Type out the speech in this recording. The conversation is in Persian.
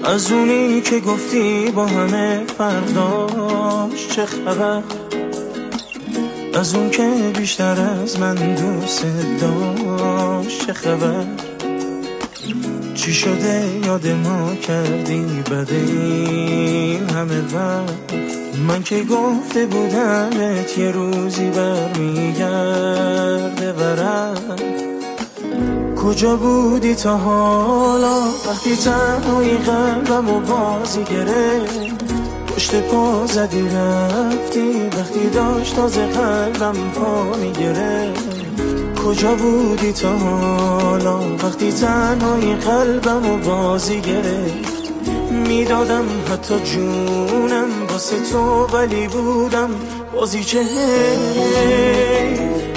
از اونی که گفتی با همه فرداش چه خبر، از اون که بیشتر از من دوست داشت چه خبر. چی شده یاد ما کردی بعد این همه وقت؟ من که گفته بودمت یه روزی برمیگرده برات. کجا بودی تا حالا وقتی تنهایی قلبمو بازی گرفت؟ پشت پا زدی رفتی وقتی داشت تازه قلبم پا میگرفت. کجا بودی تا حالا وقتی تنهایی قلبمو بازی گرفت؟ میدادم حتی جونم واسه تو ولی بودم بازی چه حیف.